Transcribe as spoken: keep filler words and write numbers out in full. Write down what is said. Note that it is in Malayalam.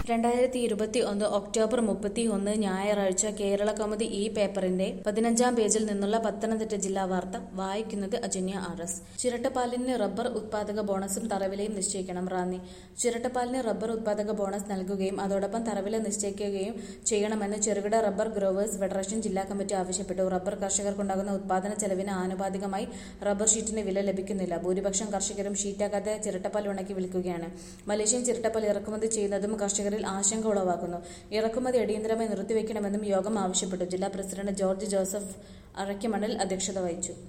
രണ്ടായിരത്തി ഇരുപത്തി ഒന്ന് ഒക്ടോബർ മുപ്പത്തി ഒന്ന് ഞായറാഴ്ച കേരള കൗമുദി ഈ പേപ്പറിന്റെ പതിനഞ്ചാം പേജിൽ നിന്നുള്ള പത്തനംതിട്ട ജില്ലാ വാർത്ത വായിക്കുന്നത് അജന്യ ആർ എസ്. ചിരട്ടപ്പാലിന് റബ്ബർ ഉത്പാദക ബോണസും തറവിലയും നിശ്ചയിക്കണം. റാന്നി. ചിരട്ടപ്പാലിന് റബ്ബർ ഉത്പാദക ബോണസ് നൽകുകയും അതോടൊപ്പം തറവില നിശ്ചയിക്കുകയും ചെയ്യണമെന്ന് ചെറുകിട റബ്ബർ ഗ്രോവേഴ്സ് ഫെഡറേഷൻ ജില്ലാ കമ്മിറ്റി ആവശ്യപ്പെട്ടു. റബ്ബർ കർഷകർക്കുണ്ടാകുന്ന ഉത്പാദന ചെലവിന് ആനുപാതികമായി റബ്ബർ ഷീറ്റിന് വില ലഭിക്കുന്നില്ല. ഭൂരിപക്ഷം കർഷകരും ഷീറ്റാക്കാതെ ചിരട്ടപ്പാൽ ഉണക്കി വിൽക്കുകയാണ്. മലേഷ്യൻ ചിരട്ടപ്പാൽ ഇറക്കുമതി ചെയ്യുന്നതും കർഷകരിൽ ആശങ്ക ഉളവാക്കുന്നു. ഇറക്കുമതി അടിയന്തരമായി നിർത്തിവെക്കണമെന്നും യോഗം ആവശ്യപ്പെട്ടു. ജില്ലാ പ്രസിഡന്റ് ജോർജ് ജോസഫ് അറയ്ക്കമണ്ണിൽ അധ്യക്ഷത വഹിച്ചു.